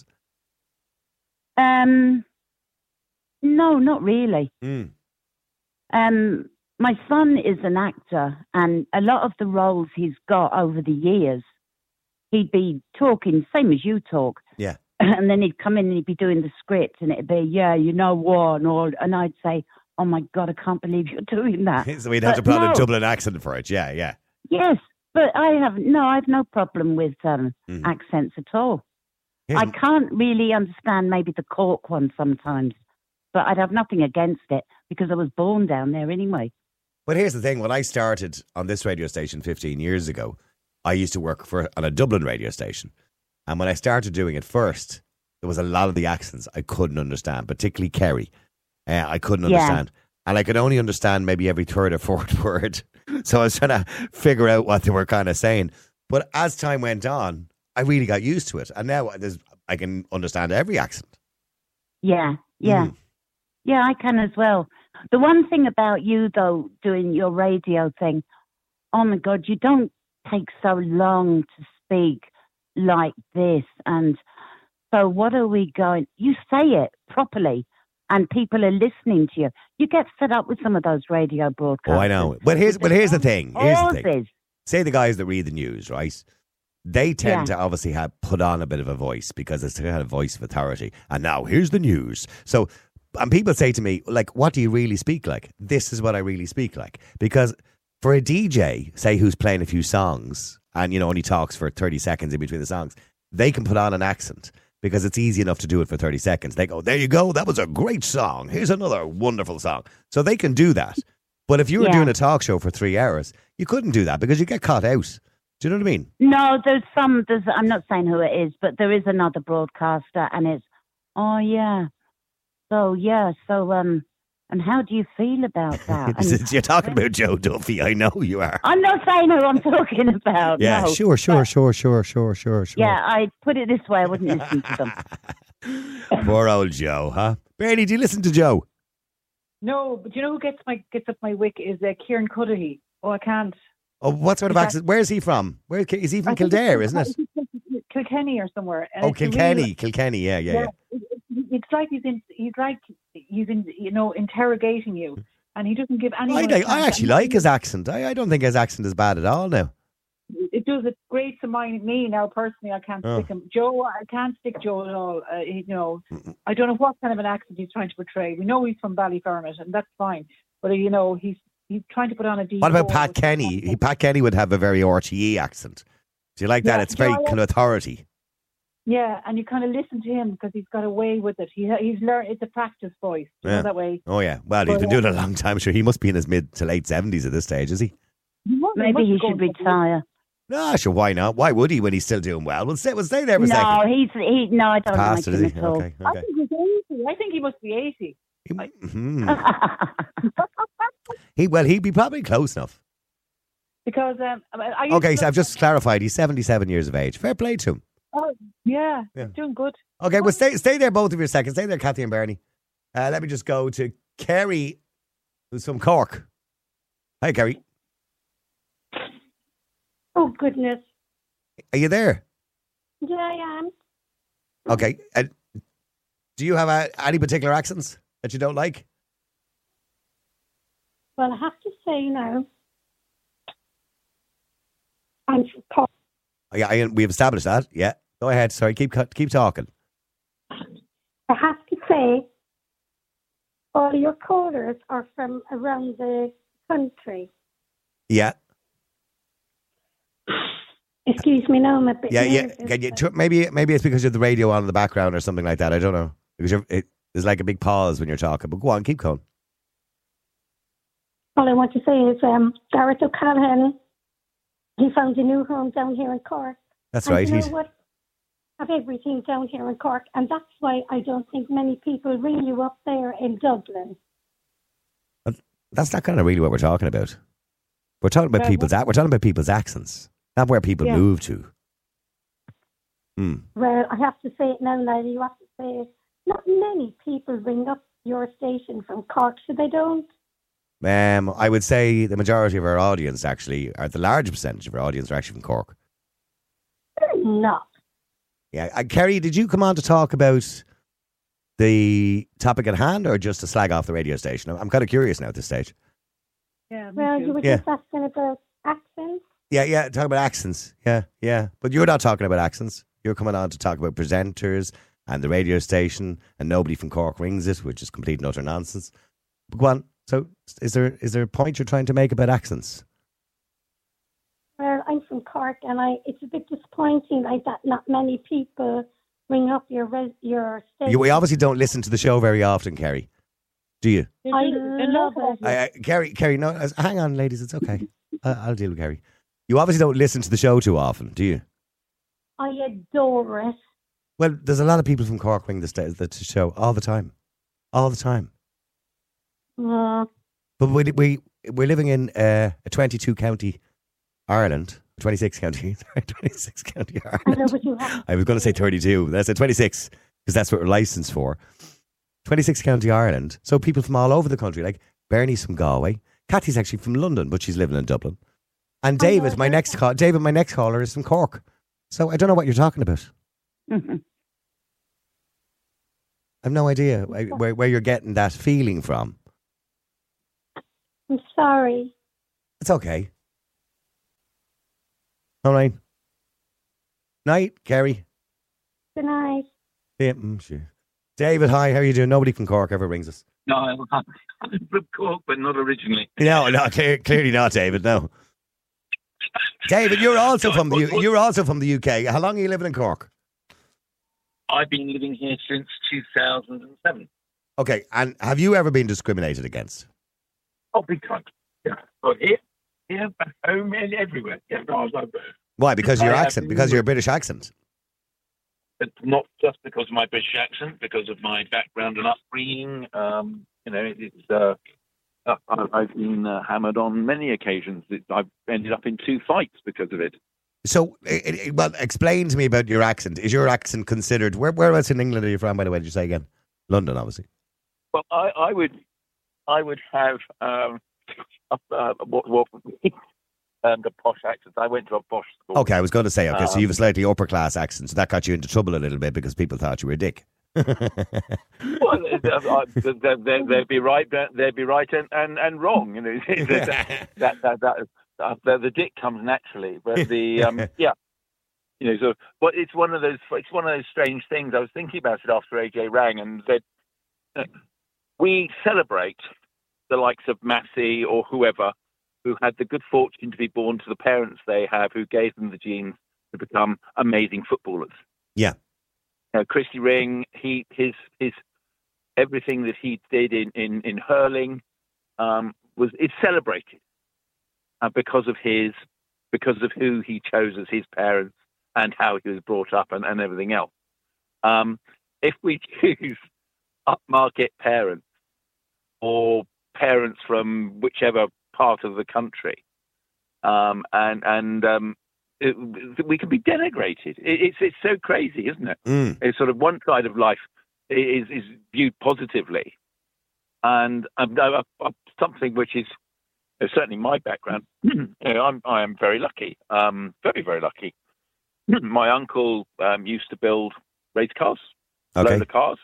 Um, no, not really. Mm. Um, my son is an actor, and a lot of the roles he's got over the years, he'd be talking same as you talk, Yeah. and then he'd come in and he'd be doing the script, and it'd be, yeah, you know what, and all, and I'd say, oh my God, I can't believe you're doing that. So we'd have to But put on no. a Dublin accent for it. Yeah, yeah. Yes, but I have no, I have no problem with um, Mhm. accents at all. Here's- I can't really understand maybe the Cork one sometimes, but I'd have nothing against it because I was born down there anyway. But here's the thing. When I started on this radio station fifteen years ago, I used to work for on a Dublin radio station. And when I started doing it first, there was a lot of the accents I couldn't understand, particularly Kerry. Uh, I couldn't Yeah. understand. And I could only understand maybe every third or fourth word. So I was trying to figure out what they were kind of saying. But as time went on, I really got used to it. And now there's, I can understand every accent. Yeah, yeah. Mm. Yeah, I can as well. The one thing about you, though, doing your radio thing, oh my God, you don't take so long to speak like this. And so what are we going? You say it properly and people are listening to you. You get fed up with some of those radio broadcasts. Oh, I know. But here's, but here's the thing. Here's the thing. Horses. Say the guys that read the news, right? They tend Yeah. to obviously have put on a bit of a voice because it's a kind of voice of authority. And now here's the news. So and people say to me, like, what do you really speak like? This is what I really speak like. Because for a D J, say, who's playing a few songs and, you know, only talks for thirty seconds in between the songs, they can put on an accent because it's easy enough to do it for thirty seconds. They go, there you go, that was a great song. Here's another wonderful song. So they can do that. But if you were Yeah. doing a talk show for three hours, you couldn't do that because you get caught out. Do you know what I mean? No, there's some. There's. I'm not saying who it is, but there is another broadcaster, and it's. Oh yeah. So yeah. So um. And how do you feel about that? And You're talking about Joe Duffy. I know you are. I'm not saying who I'm talking about. Yeah, no. sure, sure, sure, sure, sure, sure, sure. Yeah, I put it this way. I wouldn't listen to them. Poor old Joe, huh? Bernie, do you listen to Joe? No, but you know who gets my gets up my wick is uh, Kieran Cuddihy. Oh, I can't. Oh, what sort of accent? Where is he from? Where is he from? I think Kildare, it's- isn't it? it's Kilkenny or somewhere. And Oh, it's a real- Kilkenny, Kilkenny. Yeah, yeah, yeah. it- it- It's like he's in. He's like he's in. You know, interrogating you, and he doesn't give I, anyone. a like, chance. I actually like his accent. I, I don't think his accent is bad at all now. It does it great to mine me now personally. I can't Oh. stick him. Joe, I can't stick Joe at all. Uh, he, you know, I don't know what kind of an accent he's trying to portray. We know he's from Ballyfermot, and that's fine. But uh, you know, he's he's trying to put on a deep. What about Pat Kenny? He, Pat Kenny would have a very R T E accent. Do you like that? Yeah, It's very yeah, I kind of authority. Yeah, and you kind of listen to him because he's got away with it. He he's learned. It's a practice voice. You Yeah. know that way. Oh, yeah. Well, he's But, been uh, doing it a long time. Sure, he must be in his mid to late seventies at this stage, is he? Maybe he should retire. No, sure. Why not? Why would he when he's still doing well? We'll stay, we'll stay there for a No, second. he's he. No, I don't Past like it, him is he? at all. Okay, I okay. think he's eighty. I think he must be eighty. He, mhm. he well, he'd be probably close enough. Because um, I I used Okay, to so I've look- just clarified. He's seventy-seven years of age. Fair play to him. Oh, yeah, Yeah. he's doing good. Okay, well, stay stay there, both of you, a second. Stay there, Kathy and Bernie. Uh, let me just go to Kerry, who's from Cork. Hi, Kerry. Oh, goodness. Are you there? Yeah, I am. Okay. Uh, do you have uh, any particular accents that you don't like? Well, I have to say now, I'm from Cork. Oh, yeah, I, we've established that. Yeah. Go ahead. Sorry, keep cut- keep talking. I have to say, all your callers are from around the country. Yeah. Excuse me, now I'm a bit Yeah, yeah. nervous. Can you, tr- maybe maybe it's because you have the radio on in the background or something like that. I don't know. Because you're, it, there's like a big pause when you're talking. But go on, keep going. All I want to say is um, Gareth O'Callaghan, he found a new home down here in Cork. That's and right. You know He's, what? Have everything down here in Cork, and that's why I don't think many people ring you up there in Dublin. that's not kind of really what we're talking about. We're talking about Well, people's ac- we're talking about people's accents, not where people Yeah. move to. Hmm. Well, I have to say it now, Niall. You have to say it. Not many people ring up your station from Cork, so they don't. Um, I would say the majority of our audience actually, or the large percentage of our audience, are actually from Cork. They're not. Yeah, uh, Kerry, did you come on to talk about the topic at hand, or just to slag off the radio station? I'm, I'm kind of curious now at this stage. Yeah, me Well, too. you were Yeah. just asking about accents. Yeah, yeah, talking about accents. Yeah, yeah, but you're not talking about accents. You're coming on to talk about presenters and the radio station, and nobody from Cork rings it, which is complete and utter nonsense. But go on. So, is there is there a point you're trying to make about accents? Well, I'm from Cork, and I it's a bit disappointing like that. Not many people ring up your res, your station. You, we obviously don't listen to the show very often, Kerry. Do you? They I do- they love love it. I, I, Kerry, Kerry, no, uh, hang on, ladies, it's okay. I, I'll deal with Kerry. You obviously don't listen to the show too often, do you? I adore it. Well, there's a lot of people from Cork ring the, sta- the t- show all the time, all the time. Uh, But we we we're living in uh, a twenty-two county Ireland, twenty-six county, sorry, twenty-six county I know, Ireland. but you have. I was going to say thirty-two. That's a twenty-six because that's what we're licensed for. twenty-six county Ireland. So people from all over the country, like Bernie's from Galway, Kathy's actually from London, but she's living in Dublin, and Oh, David, no, my that's next call, David, my next caller is from Cork. So I don't know what you're talking about. Mhm. I've no idea where, where where you're getting that feeling from. I'm sorry. It's okay. All right. Night, Kerry. Good night. Yeah, mm, sure. David, hi, how are you doing? Nobody from Cork ever rings us. No, I'm from Cork, but not originally. No, no, clear, clearly not, David. No. David, you're also from the U- you're also from the U K. How long are you living in Cork? I've been living here since two thousand seven. Okay, and have you ever been discriminated against? Oh, big time. Yeah, but here, here, back home, and everywhere. Yeah, no, I was like, Why? Because of your I have accent? been- Because of your British accent? But not just because of my British accent, because of my background and upbringing. Um, you know, it's uh, I- I've been uh, hammered on many occasions. It, I've ended up in two fights because of it. So, it, it, well, explain to me about your accent. Is your accent considered... Where, whereabouts in England are you from, by the way? Did you say again? London, obviously. Well, I, I would, I would have um, uh, what, what um, the posh accent. I went to a posh school. Okay, I was going to say, okay, Um, so you have a slightly upper class accent, so that got you into trouble a little bit because people thought you were a dick. Well, uh, they- they- they'd be right, they'd be right and, and, and wrong. You know, that, that, that, that, uh, the, the dick comes naturally, but the um, yeah, you know. So, but it's one of those. It's one of those strange things. I was thinking about it after A J rang and said, uh, we celebrate the likes of Massey or whoever who had the good fortune to be born to the parents they have, who gave them the genes to become amazing footballers. Yeah. Uh, Christy Ring, he his his everything that he did in in, in hurling um, was is celebrated uh, because of his because of who he chose as his parents and how he was brought up and, and everything else. Um, if we choose upmarket parents or parents from whichever part of the country, um, and and um, It, we can be denigrated. It, it's it's so crazy, isn't it? Mm. It's sort of one side of life is is viewed positively, and um, uh, uh, something which is uh, certainly my background. you know, I'm I am very lucky, um, very very lucky. My uncle um, used to build race cars, Okay. loader cars.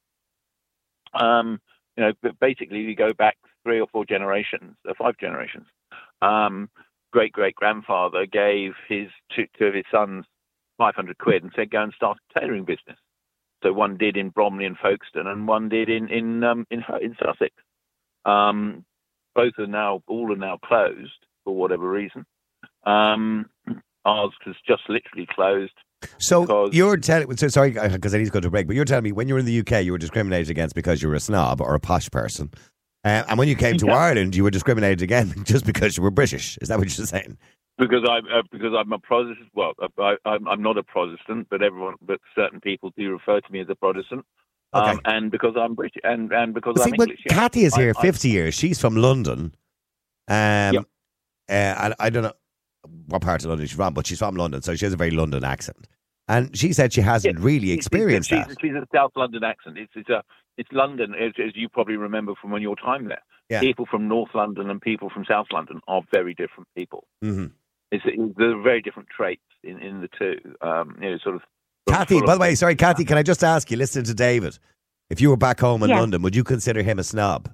Um, you know, but basically, you go back three or four generations, or five generations. Um, great great grandfather gave his two, two of his sons five hundred quid and said, go and start a tailoring business. So one did in Bromley and Folkestone, and one did in in um, in, in Sussex. Um, both are now all are now closed for whatever reason. Um, ours was just literally closed. So because- you're telling... So sorry, because I need to go to a break, but you're telling me when you were in the U K, you were discriminated against because you were a snob or a posh person. Uh, and when you came to Yeah. Ireland, you were discriminated again just because you were British. Is that what you're saying? Because I'm uh, because I'm a Protestant. Well, I, I'm I'm not a Protestant, but everyone, but certain people do refer to me as a Protestant. Okay. Um, and because I'm British, and, and because See, I'm but English. yeah. Kathy is here I- I- fifty years. She's from London. Um, Yep. uh, and I don't know what part of London she's from, but she's from London, so she has a very London accent. And she said she hasn't Yeah, really she's- experienced she's, that. She's a South London accent. It's it's a it's London, as, as you probably remember from when your time there. Yeah. People from North London and people from South London are very different people. hmm It's, it's there are very different traits in, in the two. Um, you know, sort of. Kathy, by the way, sorry, Kathy, can I just ask you, listening to David, if you were back home in Yeah. London, would you consider him a snob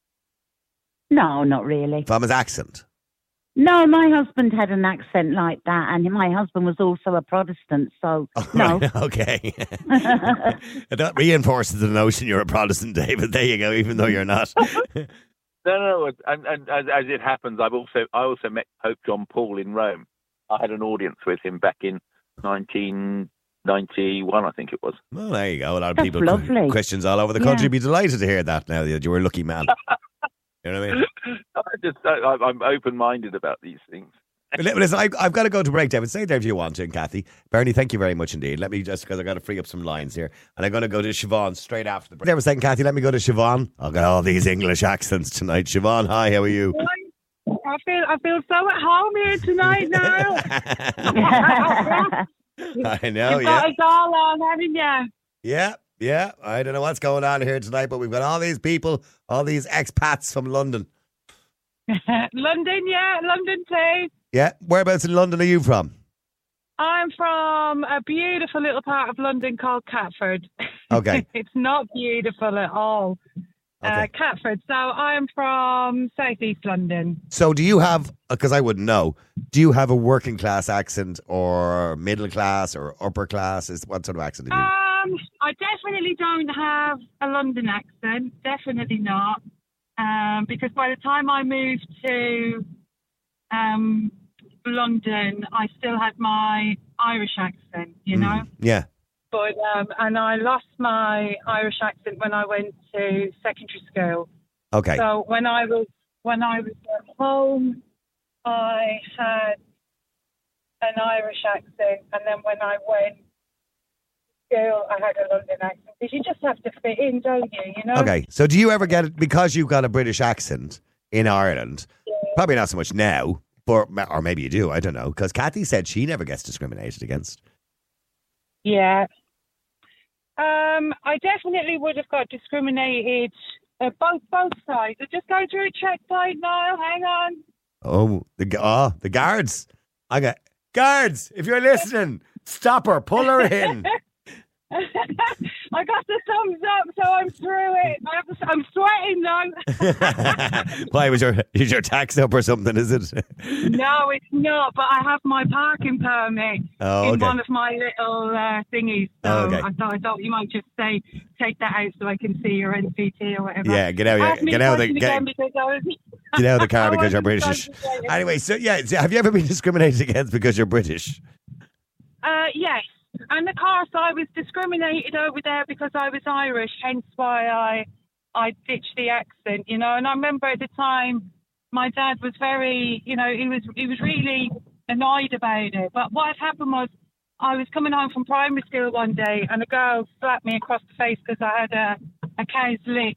No, not really. from his accent? No, my husband had an accent like that, and my husband was also a Protestant, so no. Right, okay. That reinforces the notion you're a Protestant, David. There you go, even though you're not. No, no, and, and as, as it happens, I've also I also met Pope John Paul in Rome. I had an audience with him back in nineteen ninety-one, I think it was. Well, there you go. A lot of That's people, lovely. Christians all over the Yeah. country, be delighted to hear that now that you were a lucky man. You know what I mean? I just I, I'm open-minded about these things. Li- Listen, I, I've got to go to break, David. Stay there if you want to, and Kathy. Bernie, thank you very much indeed. Let me just, because I've got to free up some lines here. And I'm going to go to Siobhan straight after the break. There was saying, Kathy, let me go to Siobhan. I've got all these English accents tonight. Siobhan, hi, how are you? I feel I feel so at home here tonight now. I know, You've yeah. got us all on, haven't you? Yeah, yeah. I don't know what's going on here tonight, but we've got all these people, all these expats from London. London, yeah, London too. Yeah. Whereabouts in London are you from? I'm from a beautiful little part of London called Catford. Okay. It's not beautiful at all. Uh, Okay. Catford. So I'm from southeast London. So do you have, because I wouldn't know, do you have a working class accent or middle class or upper class? Is What sort of accent do you Um, I definitely definitely don't have a London accent. Definitely not. Um, because by the time I moved to um, London, I still had my Irish accent, you know? Mm, yeah. But um, and I lost my Irish accent when I went to secondary school. Okay. So when I was when I was at home, I had an Irish accent, and then when I went to school, I had a London accent. Because you just have to fit in, don't you? You know. Okay. So do you ever get it because you've got a British accent in Ireland? Yeah. Probably not so much now, but or maybe you do. I don't know. Because Kathy said she never gets discriminated against. Yeah. Um, I definitely would have got discriminated uh, both both sides. I just go through a checkpoint now. Hang on. Oh, the gu- oh, the guards. I got guards. If you're listening, stop her, pull her in. I got the thumbs up, so I'm through it. I'm sweating now. Why was your is your tax up or something? Is it? No, it's not. But I have my parking permit Oh, in okay. one of my little uh, thingies. So Oh, okay. I thought I thought you might just say take that out so I can see your N P T or whatever. Yeah, get out, Ask me get out of the question get, again because I was. get out of the car I because you're wasn't British. concentrating. Anyway, so yeah, so have you ever been discriminated against because you're British? Uh, yes. And of course, I was discriminated over there because I was Irish, hence why I I ditched the accent, you know. And I remember at the time, my dad was very, you know, he was he was really annoyed about it. But what had happened was, I was coming home from primary school one day, and a girl slapped me across the face because I had a a cow's lick.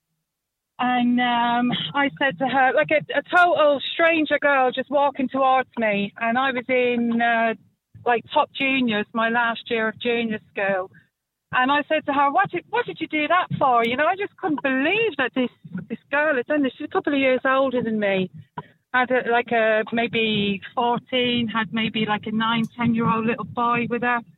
And um, I said to her, like a, a total stranger girl just walking towards me, and I was in. Uh, like top juniors, my last year of junior school. And I said to her, what did, what did you do that for? You know, I just couldn't believe that this, this girl had done this. She's a couple of years older than me. Had a, like a, maybe fourteen, had maybe like a nine, ten year old little boy with her.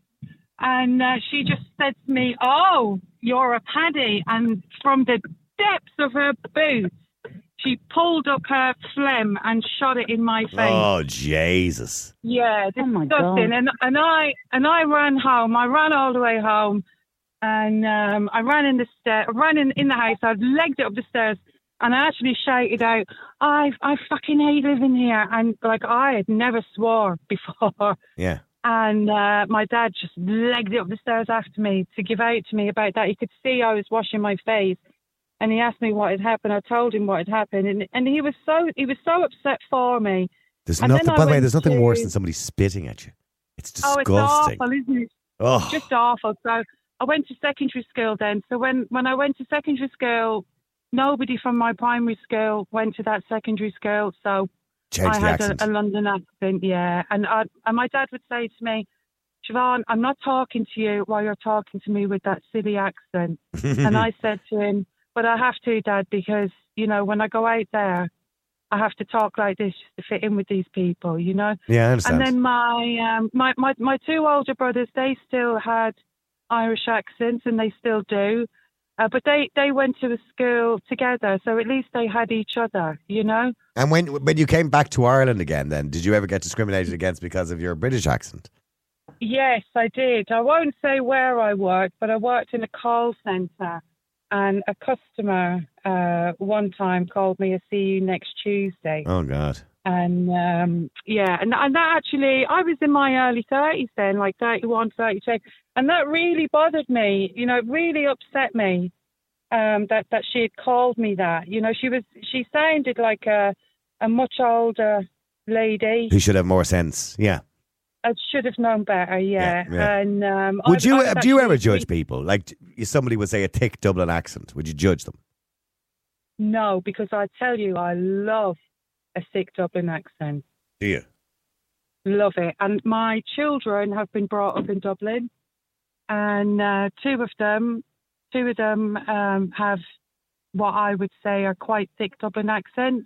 And uh, she just said to me, oh, you're a paddy. And from the depths of her boots, she pulled up her phlegm and shot it in my face. Oh, Jesus. Yeah, Oh, my disgusting. God. And and I and I ran home. I ran all the way home, and um, I ran in the stair. I ran in, in the house. I legged it up the stairs, and I actually shouted out, "I I fucking hate living here." And like I had never swore before. Yeah. And uh, my dad just legged it up the stairs after me to give out to me about that. He could see I was washing my face. And he asked me what had happened. I told him what had happened, and and he was so he was so upset for me. There's And nothing. then I By the way, went there's nothing to- worse than somebody spitting at you. It's Oh, disgusting. it's awful, isn't it? Oh. Just awful. So I went to secondary school then. So when, when I went to secondary school, nobody from my primary school went to that secondary school. So Change I the had accent. a, a London accent, yeah. And I, and my dad would say to me, Siobhan, I'm not talking to you while you're talking to me with that silly accent. And I said to him, but I have to, Dad, because, you know, when I go out there, I have to talk like this just to fit in with these people, you know? Yeah, I understand. And then my, um, my, my, my two older brothers, they still had Irish accents, and they still do. Uh, but they, they went to a school together, so at least they had each other, you know? And when when you came back to Ireland again, then did you ever get discriminated against because of your British accent? Yes, I did. I won't say where I worked, but I worked in a call centre. And a customer uh, one time called me a see you next Tuesday. Oh God. And um, yeah, and, and that actually, I was in my early thirties then, like thirty-one, thirty-two. And that really bothered me, you know, it really upset me um, that, that she had called me that. You know, she was, she sounded like a, a much older lady. Who should have more sense? Yeah. I should have known better, yeah. Yeah, yeah. And um, Would I, you I was do you ever actually- judge people? Like if somebody would say a thick Dublin accent, would you judge them? No, because I tell you, I love a thick Dublin accent. Do you? Love it. And my children have been brought up in Dublin, and uh, two of them, two of them um, have what I would say are quite thick Dublin accents.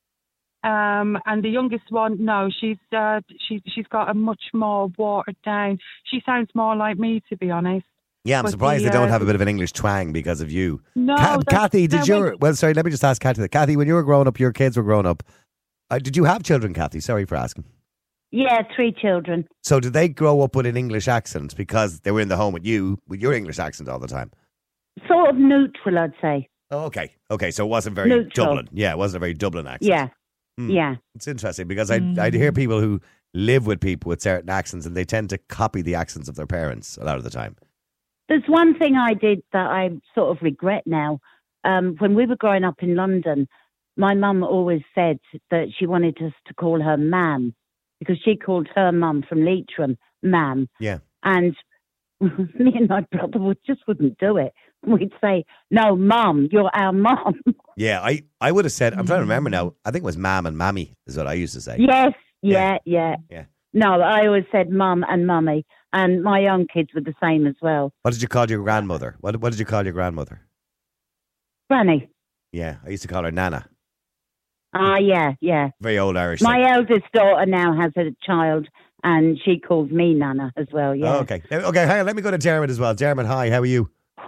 Um, and the youngest one, no, she's uh, she she's got a much more watered down. She sounds more like me, to be honest. Yeah, I'm But surprised the, they don't uh, have a bit of an English twang because of you. No, Ca- that's- Kathy, did that your was- well? Sorry, let me just ask Kathy. Kathy, when you were growing up, your kids were growing up. Uh, did you have children, Kathy? Sorry for asking. Yeah, three children. So did they grow up with an English accent because they were in the home with you with your English accent all the time? Sort of neutral, I'd say. Oh, okay. Okay, so it wasn't very Neutral. Dublin. Yeah, it wasn't a very Dublin accent. Yeah, Hmm. yeah. It's interesting because I'd, I'd hear people who live with people with certain accents and they tend to copy the accents of their parents a lot of the time. There's one thing I did that I sort of regret now. Um, when we were growing up in London, my mum always said that she wanted us to call her Mam because she called her mum from Leitrim Mam. Yeah. And me and my brother would, just wouldn't do it. We'd say, no, Mum, you're our mum. Yeah, I, I would have said, I'm trying to remember now, I think it was Mam and Mammy is what I used to say. Yes, yeah, yeah. Yeah. No, I always said Mum and Mummy. And my young kids were the same as well. What did you call your grandmother? What, what did you call your grandmother? Granny. Yeah, I used to call her Nana. Ah, yeah, yeah. Very old Irish. My thing. eldest daughter now has a child, and she calls me Nana as well, yeah. Oh, okay. Okay, hang on, let me go to Dermot as well. Dermot, hi, how are you?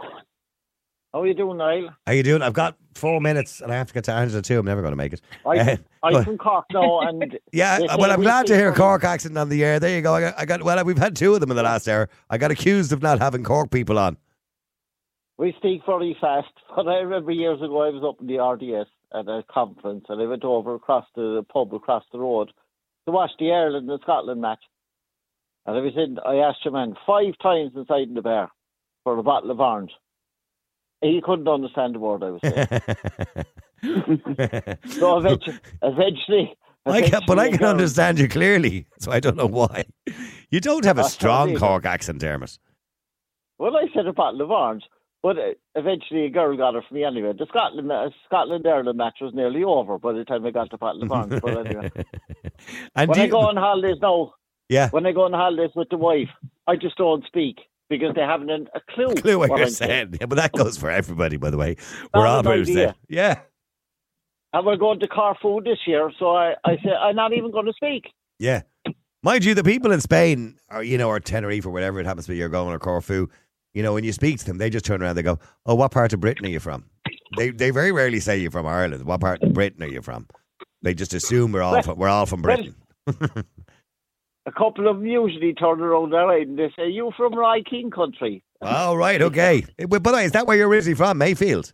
How are you doing, Niall? How you doing? I've got four minutes and I have to get to Angela too. I'm never going to make it. I, Uh, I'm but- from Cork now, and Yeah, they say well, I'm we glad to speak hear from- Cork accent on the air. There you go. I got, I got. Well, we've had two of them in the last hour. I got accused of not having Cork people on. We speak very fast. But I remember years ago, I was up in the R D S at a conference, and I went over across the pub across the road to watch the Ireland and Scotland match. And I was in. I asked your man five times inside in the bar for a bottle of orange. He couldn't understand the word I was saying. So eventually, eventually, I can, but I eventually can a girl- understand you clearly, so I don't know why. You don't have a That's strong probably- Cork accent, Dermot. Well, I said a bottle of orange, but uh, eventually a girl got it for me anyway. The Scotland uh, Scotland Ireland match was nearly over by the time I got the bottle of orange. But anyway, And when do I you- go on holidays now, yeah, when I go on holidays with the wife, I just don't speak because they haven't an- a clue. clue what, what you're I'm saying. Yeah, but that goes for everybody, by the way. We're Not all an about to say, idea. yeah, And we're going to Carrefour this year, so I, I say I'm not even going to speak. yeah. Mind you, the people in Spain, or you know, or Tenerife, or whatever it happens to be, you're going, or Corfu. You know, when you speak to them, they just turn around. They go, "Oh, what part of Britain are you from?" They they very rarely say you're from Ireland. What part of Britain are you from? They just assume we're all Well- from, we're all from well, Britain. A couple of them usually turn around their eye and they say, "You from Rye King country?" Oh, right, okay. Eh, But by the way, is that where you're originally from, Mayfield?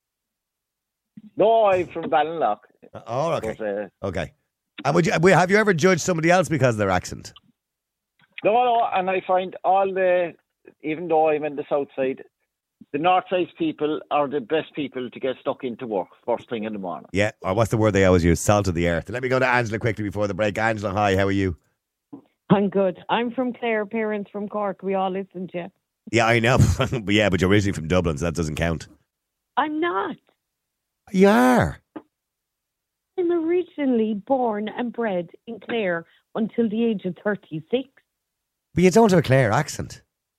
No, I'm from Ballinlough. Oh, okay, But, uh, okay. And would you have you ever judged somebody else because of their accent? No, no, and I find all the, even though I'm in the south side, the north side people are the best people to get stuck into work first thing in the morning. Yeah, or what's the word they always use? Salt of the earth. Let me go to Angela quickly before the break. Angela, hi, how are you? I'm good. I'm from Clare, parents from Cork. We all listen to you. Yeah, I know. But yeah, but you're originally from Dublin, so that doesn't count. I'm not. You are. I'm originally born and bred in Clare until the age of thirty-six. But you don't have a Clare accent.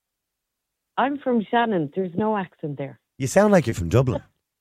I'm from Shannon. There's no accent there. You sound like you're from Dublin.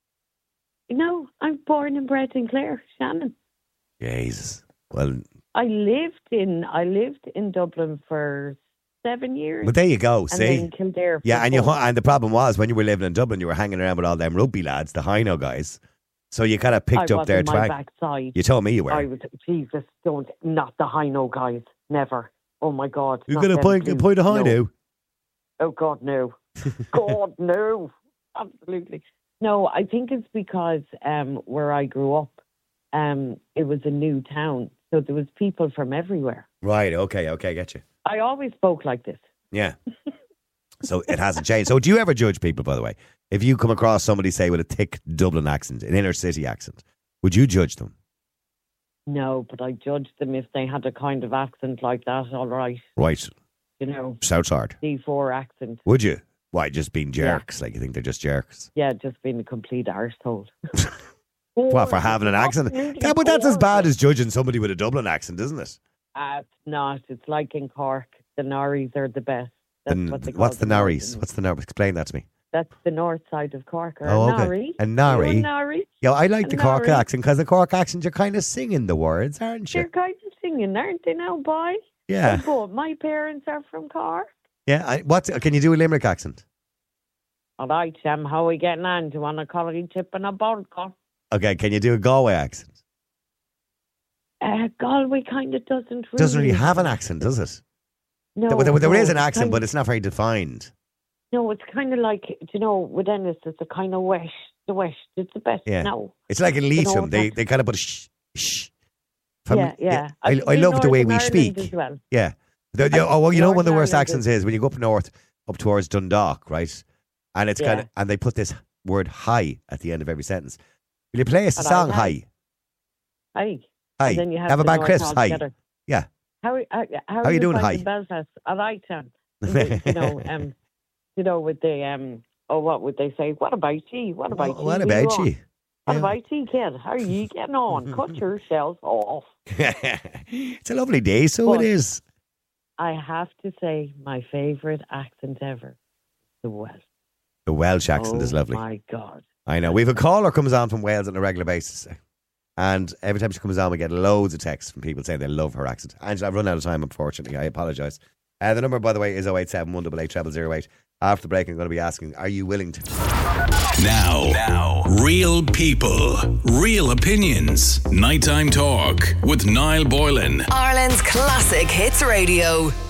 No, I'm born and bred in Clare, Shannon. Jesus. Well, I lived in I lived in Dublin for seven years. but there you go. and See? then Kildare. for Yeah, and you four. and the problem was when you were living in Dublin, you were hanging around with all them rugby lads, the Hino guys. So you kind of picked I up was their on my twang. backside. You told me you were. I was. Jesus, don't not the Hino guys. Never. Oh my God. You're not going to them point, two. point a No. Hino. Oh God, no. God, no. Absolutely. No, I think it's because um, where I grew up, um, it was a new town. So there was people from everywhere. Right, okay, okay, get you. I always spoke like this. Yeah. So it hasn't changed. So do you ever judge people, by the way? If you come across somebody, say, with a thick Dublin accent, an inner city accent, would you judge them? No, but I judged them if they had a kind of accent like that, all right. Right. You know, Southside. D four accent. Would you? Why, just being jerks? Like you think they're just jerks? Yeah, just being a complete arsehole. What, for having an accent? Yeah, but that's as bad as judging somebody with a Dublin accent, isn't it? Uh, it's not. It's like in Cork. The Norries are the best. That's The- what they call what's the them. Norries? What's the Norries? Explain that to me. That's the north side of Cork. Or Oh, okay. Norrie. A Norrie. You know Norrie? Yeah, I like A the Cork Norrie. accent because the Cork accent, you're kind of singing the words, aren't They're you? kind of singing, aren't they now, boy? Yeah. But my parents are from Cork. Yeah. I, what's can you do a Limerick accent? All right, Sam, how are we getting on? Do you want a curry chip and a vodka? Okay, can you do a Galway accent? Uh, Galway kind of doesn't really... Doesn't really have an accent, does it? No. There, there, there no, is an it's accent, kind but of- it's not very defined. No, it's kind of like, do you know, with Ennis, it's a kind of wish. The wish. It's the best Yeah. now. It's like in You know, Leitrim. They it's they kind of put a shh, shh. From- yeah, yeah. I, think I in love the way Northern we Ireland speak. as well. Yeah. The- the- I oh, well, you know, one of the Northern worst Ireland accents is- is when you go up north, up towards Dundalk, right? And it's kind of, Yeah. and they put this word "hi" at the end of every sentence. Will you play us a And I song? like- Hi, Hi. hi. And then you have, Have a the bag North crisps. Hi. altogether. Yeah. How, how, how, How you doing, finding hi? Belfast? All right, Tom. you know, um, you know, with the um, oh, what would they say? What about you? What about you? What Where about on? you? What Yeah. about you, kid? How are you getting on? Cut yourself off. It's a lovely day, so But- it is. I have to say, my favourite accent ever, the Welsh. The Welsh accent oh, is lovely. My God. I know. We have a caller comes on from Wales on a regular basis. And every time she comes on, we get loads of texts from people saying they love her accent. Angela, I've run out of time, unfortunately. I apologise. Uh, the number, by the way, is oh eight seven, one eight eight, zero zero zero eight. After the break, I'm going to be asking, are you willing to... Now, now, real people, real opinions. Nighttime Talk with Niall Boylan. Ireland's classic hits radio.